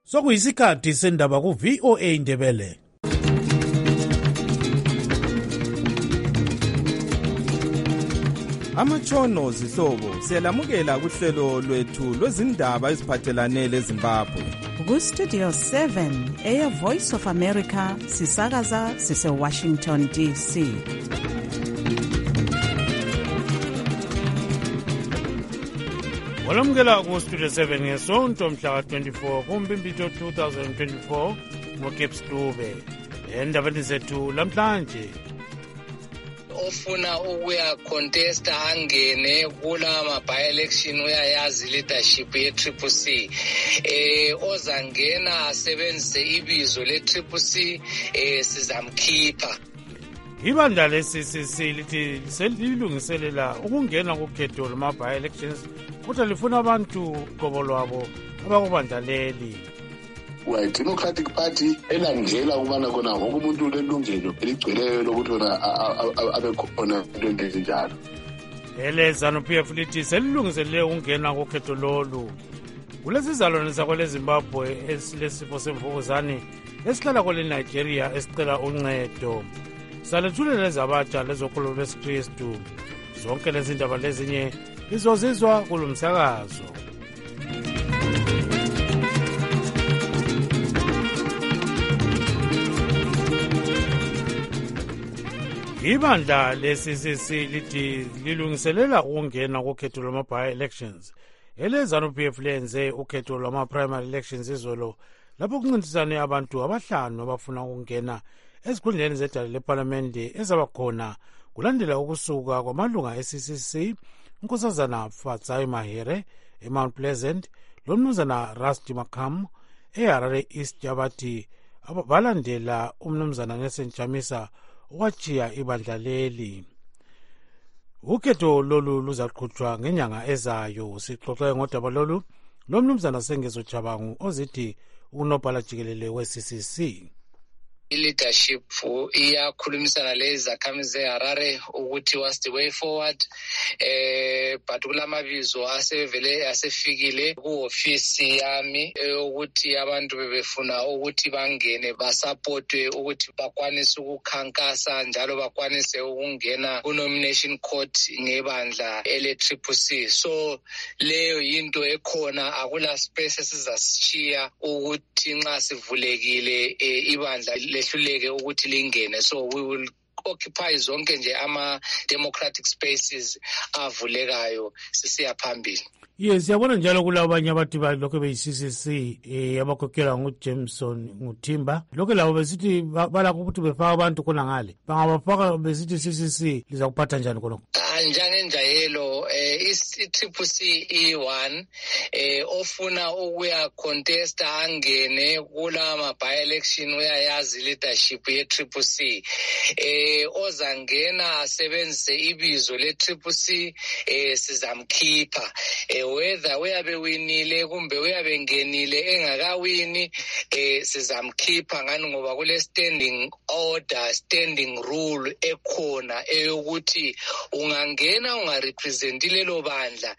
Sokuyisikhathi sendaba ku-VOA Indebele. Amatshono zihlobo siyalamukela kuhlelo lwethu lwezindaba eziphathelane leZimbabwe. Ku-Studio 7 Air Voice of America sisakaza sise-Washington DC. Walamukela ku-Studio 7 ngesonto mhla ka-24 kuMbimbitho 2024 ngoCape Stube. Endabeni zethu lamhlanje, ofuna ukuya contesta angene kula by-election uyayazi leadership ye-CCC ozangena asebenzise ibizo le-CCC sizamkhipha. ibandla le-CCC lithi selilungiselela ukungena kukhetho lwama-by-elections kodwa lifuna abantu qobo lwabo abakubandla leli. Democratic Party elandela ukubana khona wonke umuntu ulelungelo eligcweleyo lokuthi wona abe khona into ezinjalo. ZANU-PF lithi selilungiselele ukungena kukhetho lolu. Kulesizalwane sakweleZimbabwe esilesifo semvukuzane esihlala kweleNigeria esicela uncedo. Salethulela ezabatsha lezokholo lwesikristu. Zonke lezi ndaba lezinye lizozizwa kulomsakazo. Ibandla le-CCC lithi lilungiselela ukungena kukhetho lwama-by-elections. ZANU-PF lenze ukhetho lwama-primary elections izolo lapho kuncintisane abantu abahlanu abafuna ukungena ezikhundleni zedale lephalamende ezabakhona kulandela ukusuka kwamalunga e-CCC uNkosazana Fatsai Mahere eMount Pleasant lomnumzana Rusty Makam eHarare East yabathi balandela umnumzana Nelson Chamisa wachiya ibandla leli. Ukhetho lolu luzaqhutshwa ngenyanga ezayo. Sixoxe ngodaba lolu lomnumzana Sengezo Chabangu ozithi unobhala jikelele we-CCC. I-leadership iyakhulumisana lezakhamizi eHarare ukuthi what's the way forward, but kulamabizo asefikile ku-ofisi yami ukuthi abantu bebefuna ukuthi bangene basapotwe ukuthi bakwanise ukukhankasa njalo bakwanise ukungena ku-nomination court ngebandla ele-CCC. So leyo yinto ekhona, akula space esizasishiya ukuthi nxa sivulekile ibandla lehluleke ukuthi lingene. So we will occupy zonke nje ama-democratic spaces avulekayo sisiya phambili. Yes, yabona njalo kula abanye abathi lokho beyi-CCC abakhokhelwa nguJameson nguThimba. Lokho labo besithi balakho ukuthi befaka abantu khona ngale. Bangabafaka besithi CCC liza kuphatha njani khona? Njangenjayelo i-CCC E1 ofuna ukuya contesta angene kula by-election uyayazi leadership ye-CCC ozangena asebenzise ibizo le-CCC sizamkhipha. Whether uyabe winile kumbe uyabe ngenile engakawini sizamkhipha ngani ngoba kule standing order, standing rule ekhona eyokuthi ungangena ungarepresenti lelo bandla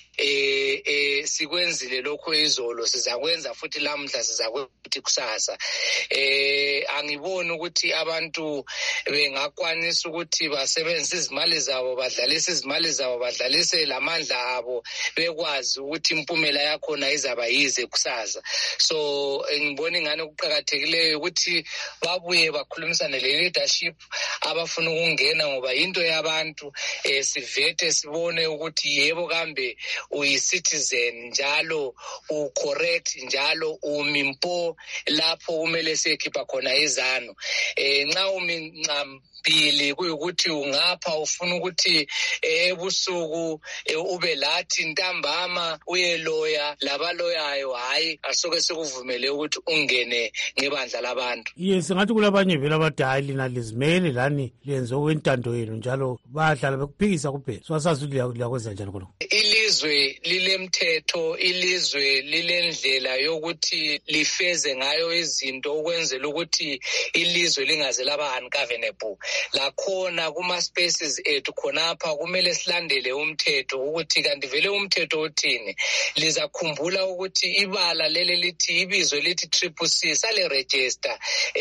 sikwenzile lokho izolo sizakwenza futhi lamhla sizakwenza kusasa. Angiboni ukuthi abantu bengakwanisa ukuthi basebenzise izimali zabo badlalise lamandla abo bekwazi ukuthi impumela yakhona izaba yize kusasa. So ngibona ingane ukuqhakathekileyo ukuthi babuye bakhulumisane le-leadership abafuna ukungena ngoba into yabantu sivete sibone ukuthi yebo kambe uyi-citizen njalo u-correct njalo umimpo lapho kumele siyekhipha khona izanu. Nxa umincambili kuyukuthi ungapha ufuna ukuthi ebusuku ube lathi ntambama uyeloya labaloyayo hayi asoke sekuvumele ukuthi ungene ngebandla labantu. Yes, ngathi kulabanye vele abadala lina lizimele lenze okwentando yenu njalo bahlala bekuphikisa kuphela. So asazi ukuthi liyakwenza njani khona. ilizwe lilemthetho, ilizwe lilendlela yokuthi lifeze ngayo izinto ukwenzela ukuthi ilizwe lingaze laba ungovernable. Lakhona kuma spaces ethu khonapha kumele silandele umthetho ukuthi kanti vele umthetho uthini. Lizakhumbula ukuthi ibala lele lithi ibizwe lithi CCC sale register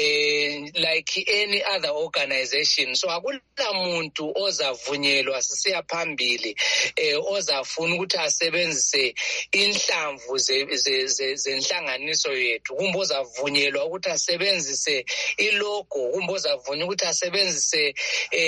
like any other organization. So akula muntu ozavunyelwa sisiya phambili ozafuna ukuthi asebenzise inhlamvu zenhlanganiso yethu, kumbe ozavunyelwa ukuthi asebenzise ilogo, kumbe ozavunyelwa ukuthi asebenzise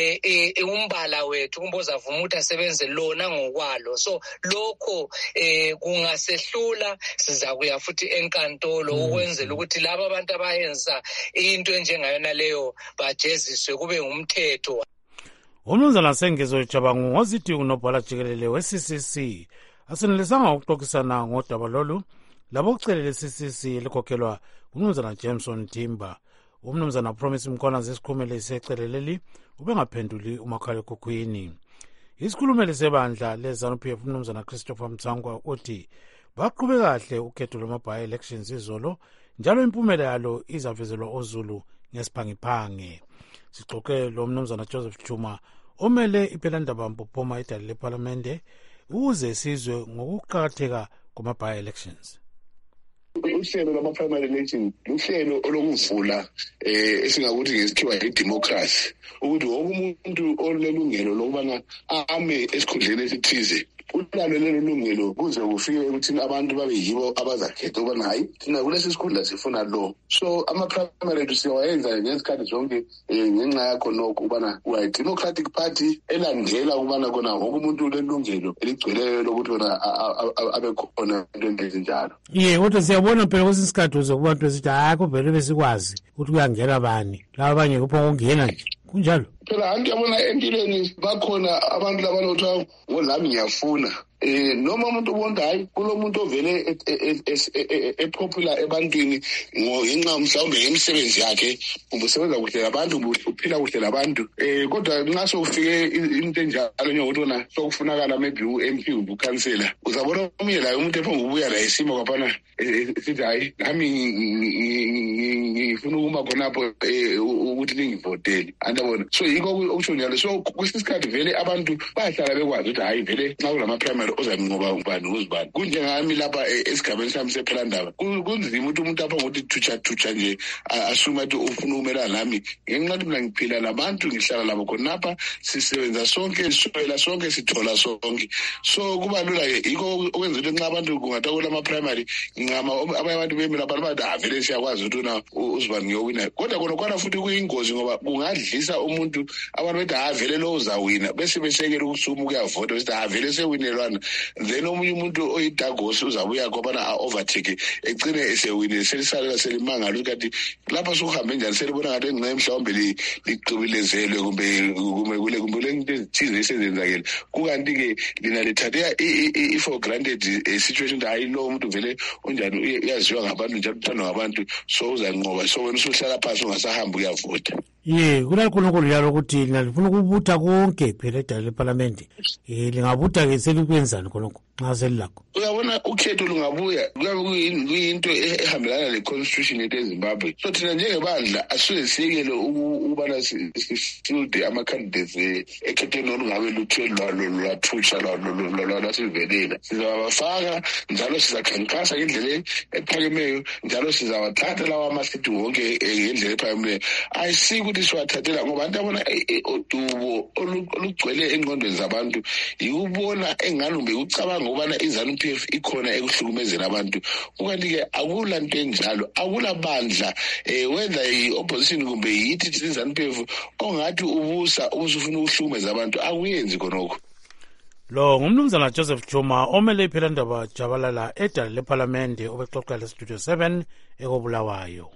umbala wethu, kumbe ozavunyelwa ukuthi asebenzise lona ngokwalo. So lokho kungasehlula sizakuya futhi enkantolo ukwenzela ukuthi laba abantu abayenza into enjengayona leyo bajeziswe kube umthetho. Umnumzana Sengezo Jabangu ngozithi unobhala jikelele we-CCC asenelisanga ukuxoxisana ngodaba lolu labo kucelele CCC likhokhelwa umnumzana Jameson Timba. Umnumzana Promise Mkhona zesikhulumeli seceleleli ubengaphenduli umakhalekhukhwini. Isikhulumeli sebandla leZANU-PF umnumzana Christopher Mtsangwa uthi baqhube kahle ukhetho lwama-by-elections izolo njalo impumela yalo izavezelwa oZulu ngesiphangiphange. Sixoxe lo mnumzana Joseph Chuma omele ipelandaba mpophoma edale leParlamente ukuze sizwe ngokuqakatheka kwama-by-elections. Uhlelo lama-primary election luhlelo olokuvula esingakuthi ngesikhiwa idemocracy, ukuthi wonke umuntu olelungelo lokubana ame esikhundleni esithize ulalo lelo lungelo kuze kufike ukuthi abantu babe yibo abazakhetha ubana hayi thina kulesi sikhundla sifuna lo. So ama-primary siyawayenza ngezikhathi zonke ngenxa yakho nokho ubana uyi-Democratic Party elandela ukubana kona wonke umuntu ulelungelo eligcweleyo lokuthi wona abe khona into ezinjalo. Kodwa siyabona phela kwesinye isikhathi uzokubantu besithi hayi kuvele besikwazi ukuthi kuyangena bani, laba abanye kupho kungena nje kunjalo. Phela anti yabona empilweni bakhona abantu labanothiwa ngolami ngiyafuna. Noma umuntu ubona hayi kulomuntu ovele epopular ebantwini ngenxa mhlawumbe ngemisebenzi yakhe, ubusebenza kuhle labantu, uphila kuhle labantu, kodwa nxa sokufike into enjalo njengokuthi wona sokufunakala maybe u-MP ukhansela, uzabona omunye laye umuntu ephonga ubuya la isimo kwaphana sithi hayi nami ngifuna ukuma khonapho ukuthi ningivotele andabona. So yiko okusho njalo. So kwesinye isikhathi vele abantu bayahlala bekwazi ukuthi hayi vele nxa kulama-primary ozanqoba ubani uzibani. Kunjengami lapha esigabeni sami sephelandaba kunzima ukuthi umuntu apha ngokuthi thutsha nje asuma ukuthi ufuna ukumelana nami ngenxa yokuthi mina ngiphila labantu, ngihlala labo khonapha, sisebenza sonke, siswela sonke, sithola sonke. So kuba lula-ke yiko okwenza ukuthi nxa abantu kungathiwa kulama-primary ngama abanye abantu bemile abantu bathi vele siyakwazi ukuthi una uzibani ngiyowina, kodwa khona futhi kuyingozi ngoba kungadlisa umuntu abantu bethi vele lo uzawina bese besekela ukusuma ukuyavota besithi vele sewinelwana, then omunye umuntu oyidagosi uzabuya khona a-overtake egcine esewinile, selisalela selimangala ukuthi lapha sokuhambe njani, selibona ngathi engxe mhlawumbe liqibilezelwe kumbe kule into ezithize esezenzakele, kukanti-ke lina lithathe i-for granted situation ukuthi hayi lo muntu vele unjani uyaziwa ngabantu njalo uthandwa ngabantu, so uzanqoba, so wena usuhlala phansi ungasahambi uyavota. Kunakhonokho yalo ukuthi lina lifuna ukubutha konke phela edale leParlamente, lingabutha-ke selikwenzani khonokho nxa selilakho? Uyabona ukhetho lungabuya kuyabe kuyinto ehambelana le-constitution yethu eZimbabwe. So thina njengebandla asuke siyekele ukubana sifielde ama-candidates ekhethweni olungabe luthe lwathutsha lwasivelela. Sizawabafaka njalo sizakhankasa ngendlela ephakemeyo, njalo sizawathatha lawa amasithi wonke ngendlela ephakemeyo. Ayisiki ukuthi siwathathela ngoba abantu abona udubo olugcwele engqondweni zabantu yikubona engalumbe ucabanga ukubana iZANU-PF ikhona ekuhlukumezeni abantu, kukanti-ke akula nto enjalo, akula bandla whether yi-opposition kumbe yithi thina iZANU-PF ongathi ubusa ufuna ukuhlukumeza abantu, akuyenzi khonokho. Lo ngumnumzana Joseph Chuma omele iphelandaba jabalala edale leParlamente obexoxa leStudio 7 ekobulawayo.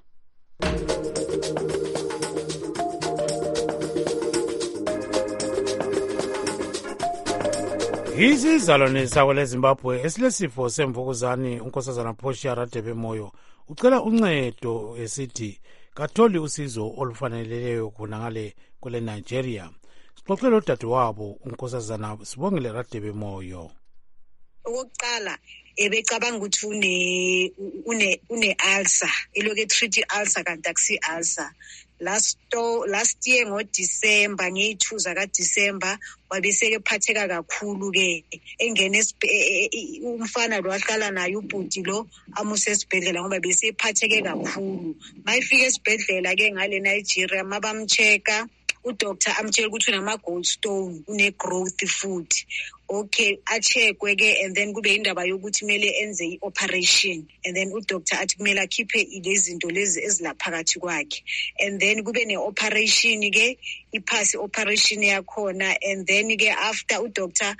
Izizalwane sakho leZimbabwe esilesifo semvukuzane unkosazana Portia Radebe Moyo ucela uncedo esithi katholi usizo olufaneleyo khonangale kwele Nigeria. Sixoxele udadewabo unkosazana Sibongile Radebe Moyo. okokuqala ebecabanga ukuthi une ulcer iloke treat ulcer kanti akusi ulcer. Last year ngoDecember nge2 zaka December wabeseke phatheka kakhulu ke engene umfana lo wahlala naye ubhuti lo amuse esibhedlela ngoba bese phatheke kakhulu. Mayifika esibhedlela ke ngale Nigeria mabamcheka udoctor amtshela ukuthi unama gallstone une growth futhi. Okay, achekwe ke and then kube indaba yokuthi kumele enze ioperation and then udoctor athi kumele akhiphe ilezinto lezi ezilaphakathi kwakhe and then kube neoperation ke iphasi operation yakhona and then ke after udoctor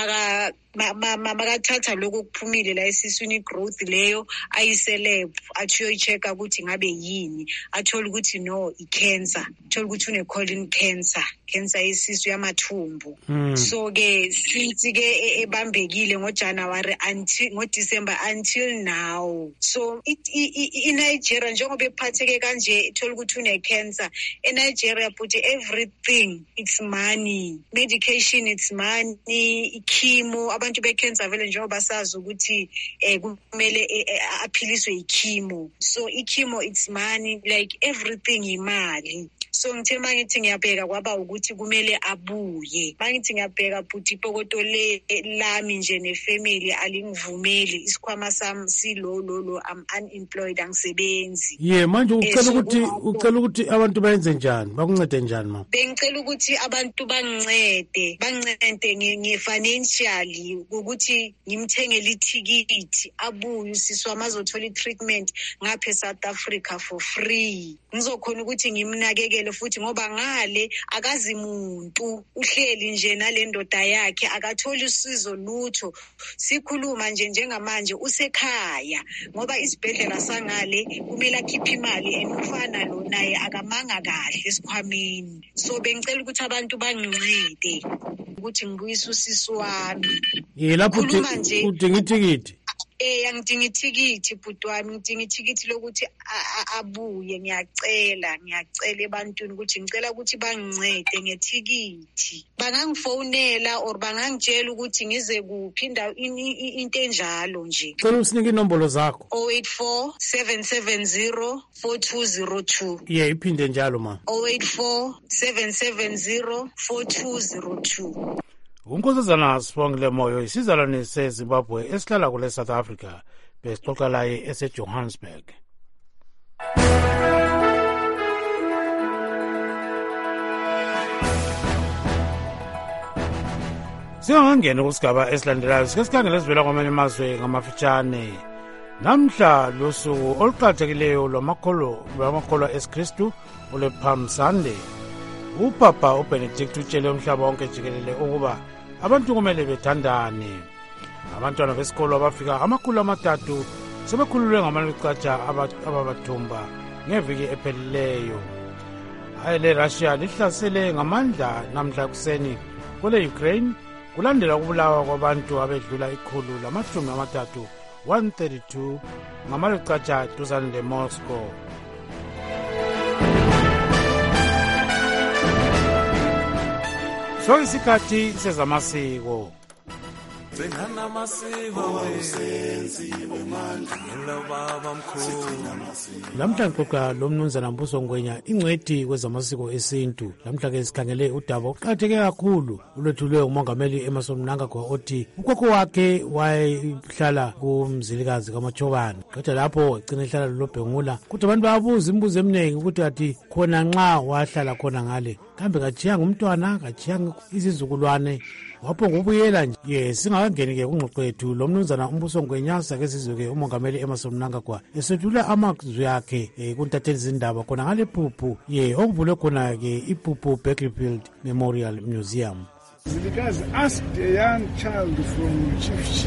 makathatha lokho kuphumile la esiswini growth leyo ayiseleb athi uyoyichecka ukuthi ngabe yini athola ukuthi no icancer athola ukuthi une colon cancer yesisu yamathumbu. So ke since ke ebambekile ngoJanuary until ngoDecember until now. So iNigeria njengoba ephatheke kanje ithola ukuthi une cancer eNigeria but everything it's money, medication it's money, chemo abantu becancer vele njengoba sazi ukuthi kumele aphiliswe ichemo. So ichemo it's money, like everything imali. So ngithe mangithi ngiyabheka kwaba ukuthi kumele abuye. Mangithi ngiyabheka futhi ipokoto lami nje nefamily alingivumeli isikhwama sami silo I'm unemployed angisebenzi. Manje ucela ukuthi abantu bayenze njani bakuncede njani ma? Bengicela ukuthi abantu bangincede nge-financially ukuthi ngimthengele ithikithi abuye usisi wami azothola i-treatment ngapha eSouth Africa for free. Ngizokhona ukuthi ngimnakekele futhi ngoba ngale akazi muntu uhleli nje nale ndoda yakhe akatholi usizo lutho. Sikhuluma nje njengamanje usekhaya ngoba isibhedlela sangale kumele akhiphe imali enufana lo naye akamanga kahle esikhwameni. So bengicela ukuthi abantu bangincede ukuthi ngibuyise usisi wami. Lapho udinga ithikithi. Angidinga ithikithi bhuti wami, ngidinga ithikithi lokuthi abuye. Ngiyacela ebantwini ukuthi ngicela ukuthi bangincede ngethikithi. Bangangifonela or bangangitshela ukuthi ngize kuphi into enjalo nje. Cela usinike inombolo zakho. 084 770 4202. Iphinde njalo ma. 084 770 4202. Unkosazana Sibongile Moyo isizalwane seZimbabwe esihlala kule South Africa besixoxa laye eseJohannesburg. Singangena kusigaba esilandelayo sikesikangela esivela kwamanye amazwe ngamafitshane. Namhla losuku oluqakathekileyo lwamakholwa esiKristu ole Palm Sunday. Upapa uBenedict utshele umhlaba wonke jikelele ukuba abantu kumele bethandane. Abantwana besikolo abafika 300 sebekhululwe ngamalwicatsha ababathumba ngeviki ephelileyo. Le Russia lihlasele ngamandla namhla kuseni kule Ukraine kulandela ukubulawa kwabantu abedlula 132 ngamalwicatsha duzane leMoscow. So isikhathi sezamasiko. Sengana masiko senziwe manje ngilobaba mkhulu. Lamhla ngixoxa lomnumzana Mbuso Ngwenya ingcwethi kwezamasiko esintu. Lamhla ke sikhangele udaba oqhatheke kakhulu ulwethulwe umongameli Emmerson Mnangagwa othi ukhokho wakhe wayehlala kumzilikazi kaMachobane. Kodwa lapho egcina ehlala loBhengula kuthi abantu bayabuza imibuzo eminingi ukuthi athi khona nxa wahlala khona ngale kambe kachiyanga umntwana kachiyanga izizukulwane wapho ngubuyela nje. Singakangeni ke kungxoxo yethu lo mnumzana Mbuso Ngwenya sake sizwe umongameli Emmerson Mnangagwa esethula amazwi akhe kuntatheli zindaba khona ngale phuphu okuvulwe khona ke iPhuphu Bakeryfield Memorial Museum. Zilikazi asked a young child from Chief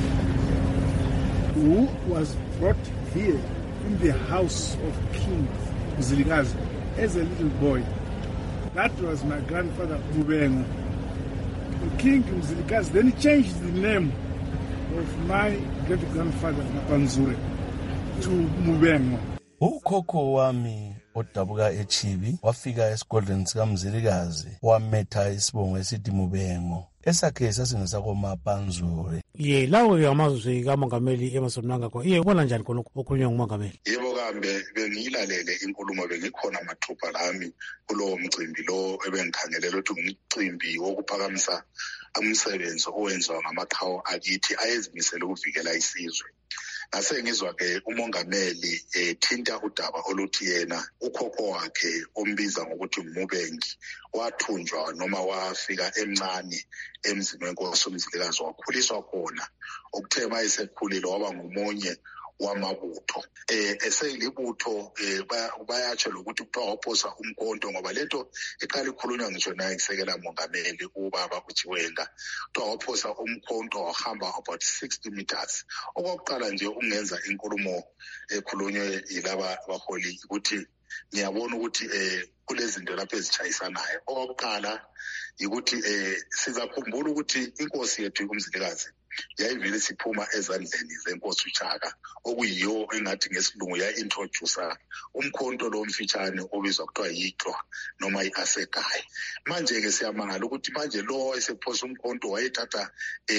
who was brought here in the house of King Zilikazi as a little boy. That was my grandfather Mubengo. King Mzilikazi then he changed the name of my great-grandfather Mapanzure to Mubengo. Ukhokho wami odabuka eChibi wafika esigodlweni sikaMzilikazi wametha isibongo esithi Mubengo esakhe sasingesakoMapanzure. Lawo-ke amazwi kaMongameli Emmerson Mnangagwa ubona njani khona okhulunywa nguMongameli? Yebo kambe bengiyilalele inkulumo, bengikhona mathupha lami kulowo mcimbi lo ebengikhangelela ukuthi ngumcimbi wokuphakamisa umsebenzi owenziwa ngamaqhawe akithi ayezimisele ukuvikela isizwe. Ngase ngizwa-ke umongameli thinta udaba oluthi yena ukhokho wakhe ombiza ngokuthi nguMubengi wathunjwa noma wafika emncane emzini wenkosi uMzilikazi wakhuliswa khona, okuthe mayesekhulile waba ngomunye wamabutho. Eseyilibutho bayatsho lokuthi kuthiwa waphosa umkhonto, ngoba lento iqala ikhulunywa ngisho naye isekela mongameli ubaba uJiwenga, kuthiwa waphosa umkhonto wahamba about 60 meters. Okokuqala nje ungenza inkulumo ekhulunywe yilaba baholi ukuthi ngiyabona ukuthi kulezinto lapho ezitshayisanayo. Okokuqala ukuthi sizakhumbula ukuthi inkosi yethu uMzilikazi yayivele siphuma ezandleni zenkosi uChaka, okuyiyo engathi ngesilungu ya-introducer umkhonto lo mfitshane obizwa kuthiwa yiGqwa noma i-Asegayi. Manje-ke siyamangala ukuthi manje lo esephosa umkhonto wayethatha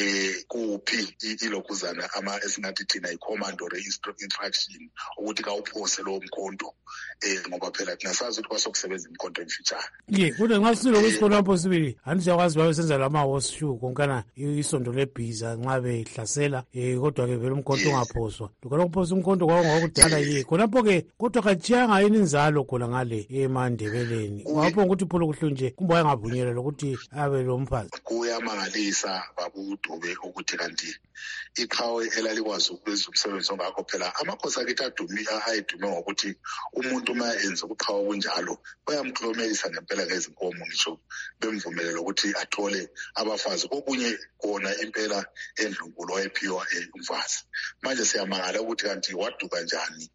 kuphi ilokhuzana esingathi thina i-commandore instruction ukuthi kawuphose lo mkhonto, ngoba phela thina sazi ukuthi kwasokusebenza imkhonto emfitshane. Kodwa nxa silokhu isikhona lapho sibili andisiyakwazi babesenza lama-horseshoe konkana isondo lebhiza nxa behlasela, kodwa-ke vele umkhonto ungaphoswa. Lokho ukuphosa umkhonto kwakungakudala khonapho-ke, kodwa katshiyanga yini inzalo khona ngale eMandebeleni. Wapho ukuthi pholo kuhlunje kumbe wayengavunyelwa ukuthi abe lo mfazi. Kuyamangalisa babuDube ukuthi kanti iqhawe elalikwazi ukwenza umsebenzi ongakho. Phela amakhosi akithi ayedume ngokuthi umuntu uma enza ubuqhawe bunjalo bayamklomelisa ngempela ngezinkomo, ngisho bemvumelela ukuthi athole abafazi. Okunye kona impela endlunkulu wayephiwa umfazi. Manje siyamangala ukuthi kanti waduka njani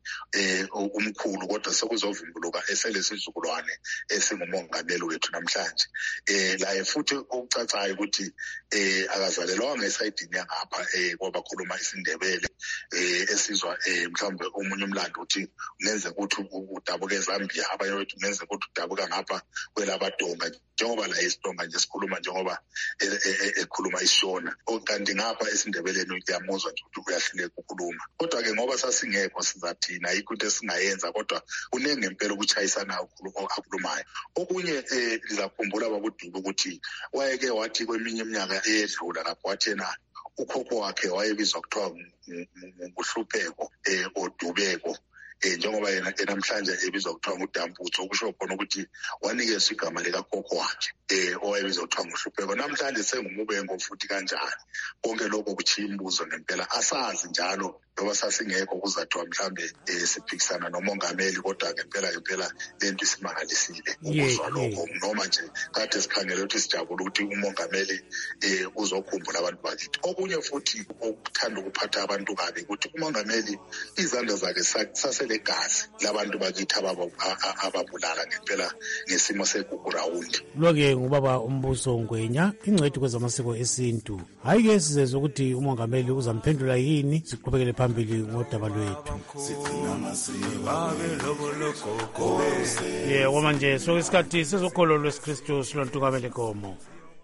umkhulu, kodwa sekuzovumbuluka eselesizukulwane esingumongameli wethu namhlanje. Laye futhi okucacayo ukuthi akazalelwanga esayidini yangapha kwabakhuluma isiNdebele, esizwa mhlawumbe omunye umlando uthi ngenze ukuthi udabuka eZambia, abanye wethu ngenze ukuthi udabuka ngapha kwelabaDonga, njengoba la isiDonga nje sikhuluma njengoba ekhuluma iShona. Kanti ngapha esiNdebeleni uyamuzwa nje ukuthi uyahluleka ukukhuluma. Kodwa-ke ngoba sasingekho sizathina ayikho into esingayenza, kodwa kuningi ngempela ukuchayisana akhulumayo. Okunye ngizakhumbula babuDube ukuthi wayeke wathi kweminye iminyaka eyedlula lapho wathi yena ukhokho wakhe wayebizwa kuthiwa nguHlupheko oDubeko, njengoba yena namhlanje ebizwa kuthiwa nguDamputso, okusho khona ukuthi wanikezwa igama likakhokho wakhe owayebizwa kuthiwa nguHlupheko. Namhlanje sengumubengo futhi kanjani. Konke lokho kuchiya imibuzo ngempela, asazi njalo ngoba sasingekho kuzathiwa mhlawumbe siphikisana nomongameli, kodwa ngempela lento isimangalisile ukuzwa lokho, noma nje kade sikhangele ukuthi sijabule ukuthi umongameli uzokhumbula abantu bakithi. Okunye futhi okuthanda ukuphatha abantu kabi ukuthi umongameli izandla zakhe saselegazi labantu bakithi ababulala ngempela ngesimo segugurawundi. Lo-ke ngubaba uMbuso Ngwenya, ingcwethi kwezamasiko esintu. Hayi-ke sizezwe ukuthi umongameli uzamphendula yini, siqhubekele phambili ngodaba lwethu. Manje sokuyisikhathi sezokholo lwesikristu silontukamele komo.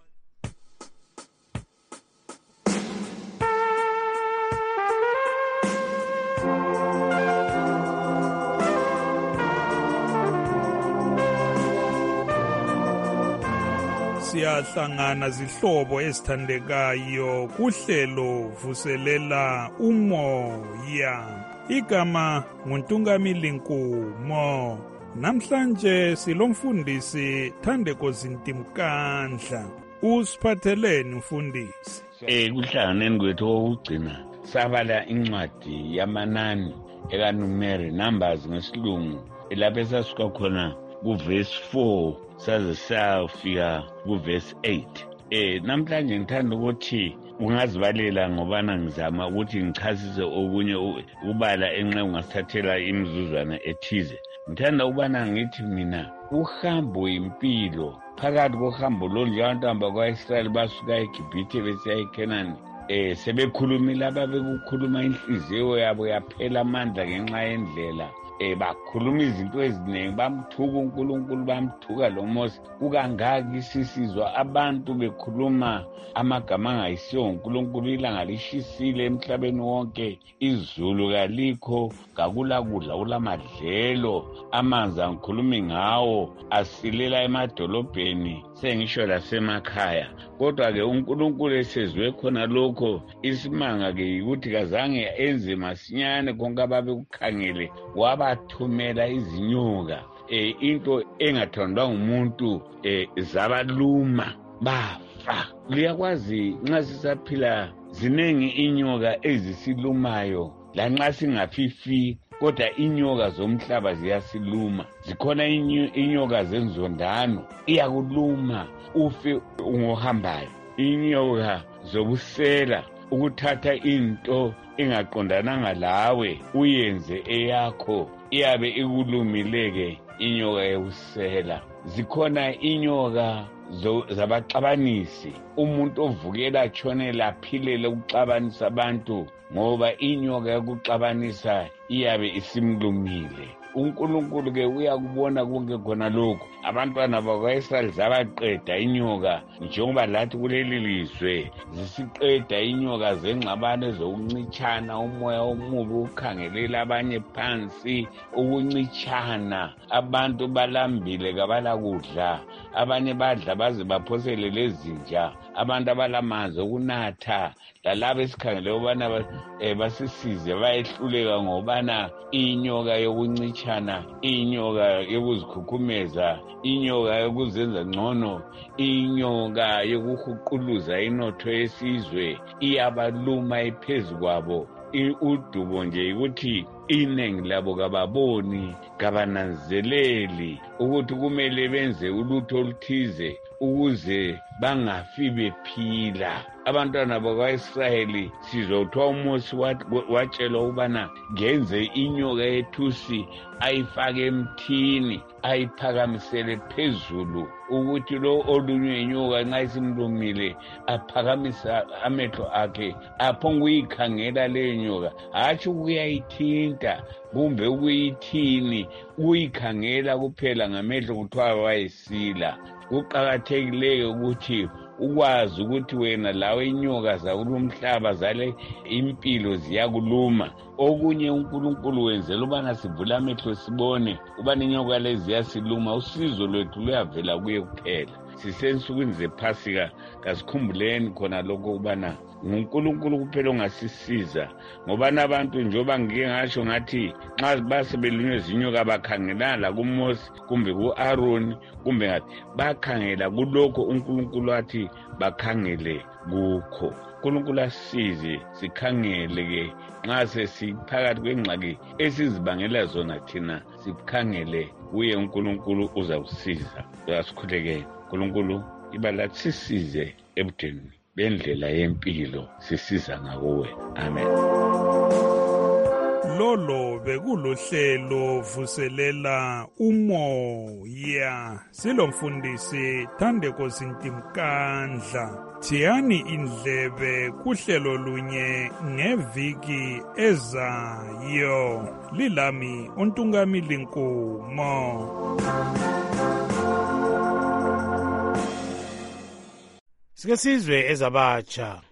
Siyahlangana zihlobo ezithandekayo kuhlelo vuselela umoya. Igama nguNtungamili Nkumo. Namhlanje silomfundisi Thandeko Zintimkandla. Usiphatheleni mfundisi? Kuhlanganeni kwethu okugcina sabala incwadi yamanani ekaNumeri, Numbers ngesilungu, lapho esasuka khona kuverse 4 saze sayafika kuverse 8. Namhlanje ngithanda ukuthi ungazibalela ngobana ngizama ukuthi ngichasise okunye ubala enxa ungasithathela imizuzwana ethize. Ngithanda ubana ngithi mina uhambo impilo, phakathi kohambo lonjantamba kwa-Israyeli basuka eGibhithe besiya eKhenani, sebekhulumile ababekukhuluma inhliziyo yabo yaphela amandla ngenxa yendlela bakhuluma izinto eziningi, bamthuka uNkulunkulu, bamthuka lo Mose. Kukangaki sisizwa abantu bekhuluma amagama angayisiyo uNkulunkulu, ilanga lishisile emhlabeni wonke, izulu kalikho, kakula kudla, kulamadlelo, amanzi angikhulumi ngawo asilela emadolobheni, sengisho lasemakhaya. Kodwa-ke uNkulunkulu esezwe khona lokho, isimanga-ke ukuthi kazange enze masinyane konke ababekukhangele, wabathumela izinyoka, into engathandwa ngumuntu, zabaluma bafa. Liyakwazi nxa sisaphila zinengi inyoka ezisilumayo, lanxa singafifi kodwa inyoka zomhlaba ziyasiluma. Zikhona inyoka zenzondano, iyakuluma ufe ungohambayo. Inyoka zobusela, ukuthatha into engaqondananga lawe uyenze eyakho, iyabe ikulumileke inyoka yobusela. Zikhona inyoka zabaxabanisi, umuntu ovukela tshonela aphilele ukuxabanisa abantu, ngoba inyoka yokuxabanisa iyabe isimlumile. uNkulunkulu-ke uyakubona konke khona lokhu. Abantwana bakwa-Israyeli zabaqeda inyoka, njengoba lathi kuleli lizwe zisiqeda inyoka zengxabano zokuncitshana, umoya omubi ukhangelela abanye phansi, ukuncitshana. Abantu balambile kabala kudla, abanye badla baze baphosele lezinja, abantu abalamanzi okunatha, lalabo esikhangele ukubana basisize bayehluleka ngobana inyoka yokuncitshana, inyoka yokuzikhukhumeza, inyoka yokuzenza ngcono, inyoka yokuhuquluza inotho yesizwe iyabaluma iphezu kwabo. Udubo nje ukuthi iningi labo kababoni, kabananzeleli ukuthi kumele benze ulutho oluthize ukuze bangafi bephila. Abantwana bakwa-Israyeli sizothiwa uMose watshelwa ukubana ngenze inyoka yethusi, ayifake emthini, ayiphakamisele phezulu, ukuthi lo olunywe inyoka nxa isimlumile aphakamisa amehlo akhe aphonga ukuyikhangela leyo nyoka, hatshi ukuyayithinta kumbe ukuyithini, ukuyikhangela kuphela ngamehlo kuthiwa wayesila. Kuqakathekileyo ukuthi ukwazi ukuthi wena lawe inyoka zakulumhlaba zale impilo ziyakuluma. Okunye uNkulunkulu wenzela ubana sivule amehlo sibone ubana inyoka lezi ziyasiluma, usizo lwethu luyavela kuye kuphela. Sisensukwini zePhasika, kasikhumbuleni khona lokho ubana nguNkulunkulu kuphela ongasisiza, ngoba nabantu njengoba ngike ngasho ngathi nxa basebelunywe zinyoka bakhangelana kuMose kumbe ku-Aroni kumbe ngathi bakhangela kulokho uNkulunkulu athi bakhangele kukho. uNkulunkulu asisize sikhangele-ke nxa sesiphakathi kwengxaki esizibangela zona thina, sikhangele kuye uNkulunkulu uzawusiza. Asikhulekeni uNkulunkulu ibalathi sisize ebudeni bendlela yempilo, sisiza ngakuwe. Amen. Lolo bekulohlelo vuselela umoya, silomfundisi Thandeko Sintimkandla. Thiyani indlebe kuhlelo lunye ngeviki ezayo. Lilami uNtungamili Nkomo. Sike sizwe ezabatsha.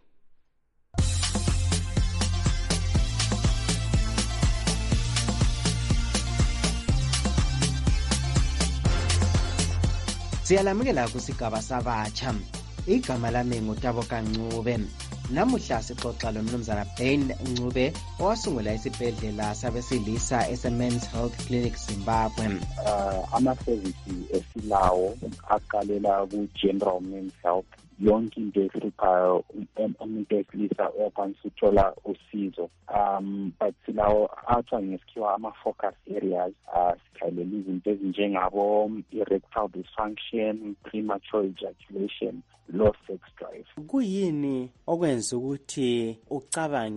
Siyalamukela kusigaba sabatsha. Igama lami nguTabo Kancube. Namuhla sixoxa loMnumzana Ben Ncube owasungula isibhedlela sabesilisa ese-Men's Health Clinic Zimbabwe. Ama-service esilawo aqalela ku-General Men's Health. Yonke into ehluphayo umuntu wesilisa uyakwanisa ukuthola usizo. But silawo athiwa ngesikhiwa ama-focus areas, sikhalela izinto ezinjengabo erectile dysfunction, premature ejaculation, low sex drive. Kuyini okwenza ukuthi ucabange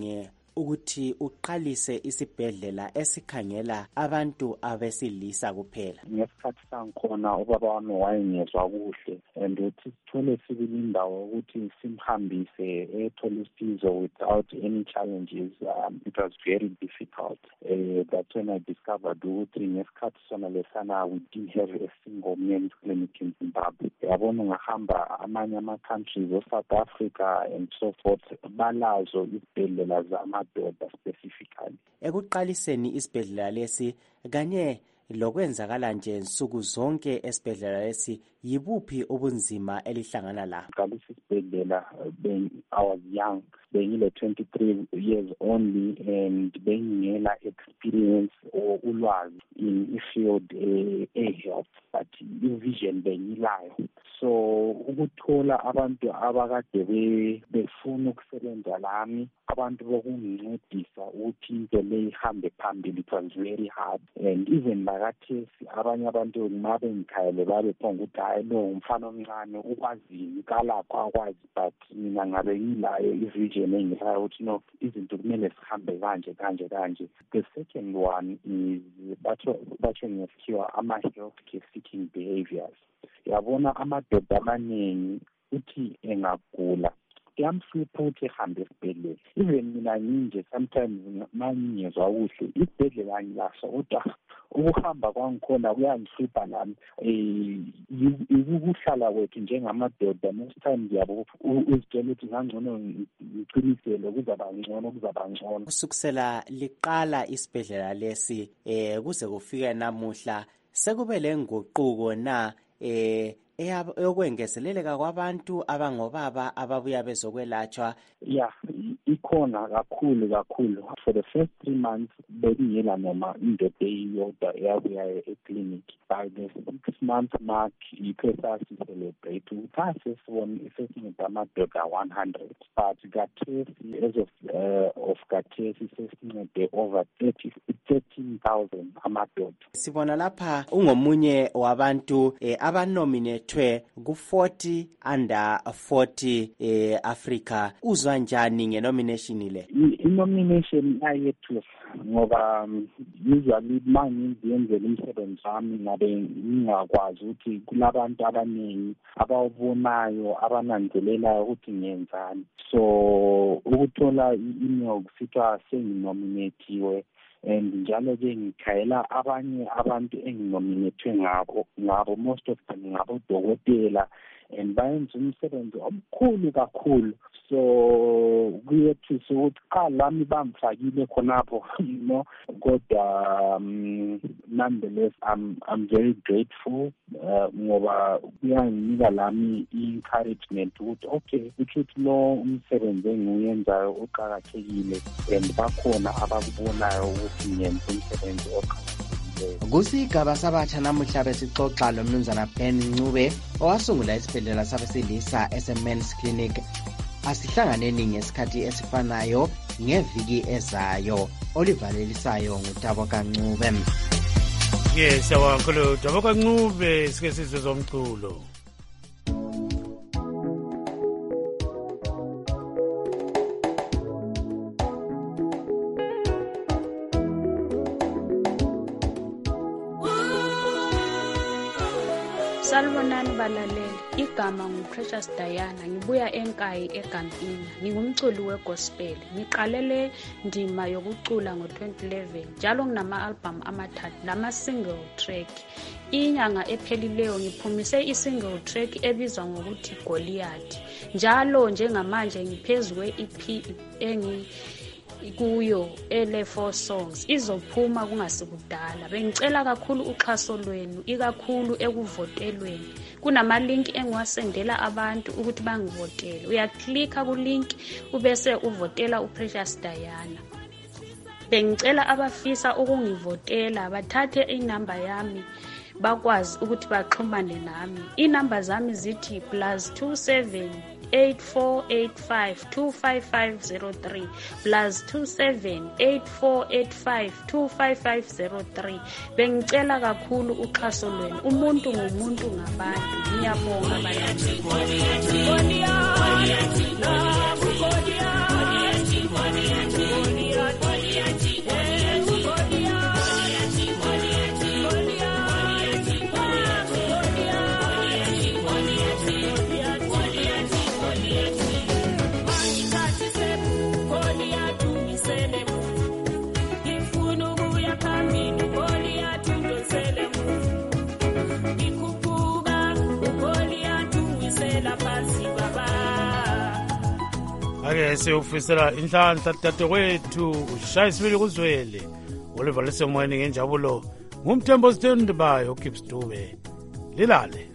ukuthi uqalise isibhedlela esikhangela abantu abesilisa kuphela? Ngesikhathi sangikhona ubaba wami wayengezwa kuhle and uthi sithole sibili indawo ukuthi simhambise ethole usizo without any challenges. It was very difficult. That's when I discovered ukuthi ngesikhathi sona lesana we didn't have a single men's clinic in Zimbabwe. Yabona ngahamba amanye ama-countries South Africa and so forth, balazo isibhedlela zamadoda specifically. Ekuqaliseni isibhedlela lesi kanye lokwenzakala nje nsuku zonke esibhedlela lesi, yibuphi ubunzima elihlangana la? Qalisa isibhedlela I was young, bengile 23 years only and bengingela experience or ulwazi in field health, but i-vision bengilayo. So ukuthola abantu abakade befuna ukusebenza lami, abantu bokungincedisa ukuthi into le ihambe phambili, it was very hard. And even lakathesi abanye abantu mabe ngikhayele babe phonga ukuthi hayi lo umfana omncane ukwazini kalapho akwazi, but mina ngabe ngilayo i-vision engilayo ukuthi no, izinto kumele sihambe kanje. The second one is batsho ngesikhiwa ama-healthcare seeking behaviors. Yabona amadoda amaningi uthi engagula kuyamhlupha ukuthi ehambe esibhedlela. Even mina nginje sometimes mangingezwa kuhle isibhedlela ngilaso, kodwa ukuhamba kwangikhona kuyangihlupha nami. Ukuhlala kwethu njengamadoda most times yabo uzitshela ukuthi ngangcono ngiqinisele kuzaba ngcono. Usukusela liqala isibhedlela lesi kuze kufike namuhla sekube lenguquko na eyokwengezeleleka kwabantu abangobaba ababuya bezokwelatshwa? Yeah, ikhona kakhulu. For the first 3 months bengiyela noma indoda eyodwa eyabuya eclinic. By the 6-month mark iphesa celebrate ukuthi sesincede amadoda 100, but kathesi as of kathesi sesincede over 13,000 amadoda. Sibona lapha ungomunye wabantu abanominethwe ku-40 under 40 Africa. Uzwa njani ngenomination le? I-nomination ayethu ngoba usually mangiyenzela umsebenzi wami ngabe ngingakwazi ukuthi kulabantu abaningi abawubonayo abananzelelayo ukuthi ngiyenzani. So ukuthola i-email kusithiwa senginominatiwe and njalo ke ngikhayela abanye abantu enginominethwe ngabo most of them ngabodokotela and bayenza umsebenzi omkhulu kakhulu. So kuyethi ukuthi lami bamfakile khonapho, kodwa nonetheless I'm very grateful ngoba kuyanginika lami i-encouragement ukuthi okay, ukuthi lo umsebenzi engiwenzayo uqhakathekile and bakhona abakubonayo ukuthi ngenza umsebenzi oqhakathekile. Kusigaba sabatsha namuhla besixoxa lo Mnumzana Ben Ncube owasungula isibhedlela sabesilisa ese-Men's Clinic. Asihlanganeni ngesikhathi esifanayo ngeviki ezayo. Olivalelisayo nguTaboka Ncube. Yes, awakho Taboka Ncube sike sizwe zomculo. Salibonani balaleli, igama nguPrecious Diana, ngibuya eNkayi eGampina. Ngingumculi wegospel. Ngiqalele ndima yokucula ngo-2011. Njalo nginama-album amathathu nama-single track. Inyanga ephelileyo ngiphumise i-single track ebizwa ngokuthi Goliath. Njalo njengamanje ngiphezu kwe-EP kuyo ele-4 songs izophuma kungasikudala. Bengicela kakhulu uxhaso lwenu, ikakhulu ekuvotelweni. Kunama-link engiwasendela abantu ukuthi bangivotele. Uyaklikha ku-link ubese uvotela uPrecious Diana. Bengicela abafisa ukungivotela bathathe inamba yami bakwazi ukuthi baxhumane nami. Inamba zami zithi +27 8485255503 +27 8485255503. Bengicela kakhulu uxhaso lwenu. Umuntu ngumuntu ngabantu. Ngiyabonga balandeli. Goliath, ake siyofisela inhlanhla dadewethu ushaya isibili kuzwele Oliver lesemoyeni ngenjabulo ngumthembo sithendibayo uKips Dube lilale